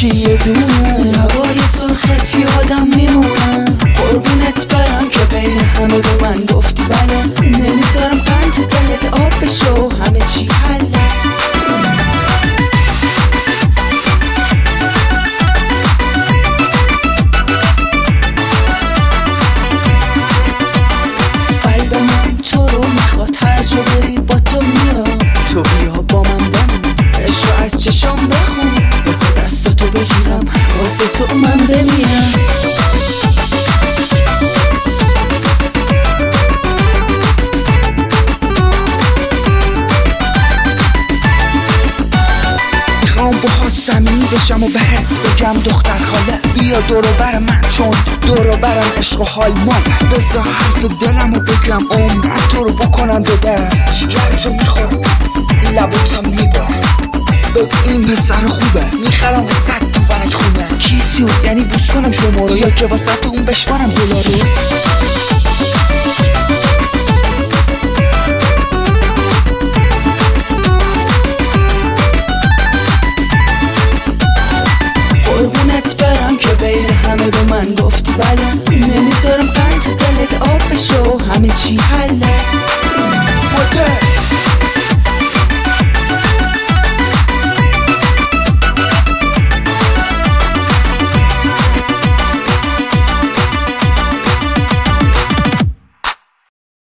یکی یه دونه لبای سرخت یادم میمونن. قربونت برم که بین همه به من گفتی بله. نمیذارم قند تو دلت آب بشه و همه چی حله. قلب من تو رو میخواد، هر جا بری با تو میاد. تو بیا با من بمون، عشق از چشام بخون. واسه دستاتو بگیرم، واسه تو من بمیرم. میخوام باها صمیمی بشم و بهت بگم دختر خاله بیا دورو بر من، چون دورو برم عشق و حال من. بذار حرف دلمو بگم، عمرم تو رو بکنم دو در. جگرتو میخورم، لبوتم میبارم. بگو این پسر خوبه، میخرم واسه تو ورک خونه. کیسیو یعنی بوس کنم شما رو، یا که واسه تو اون بشمارم دلارو.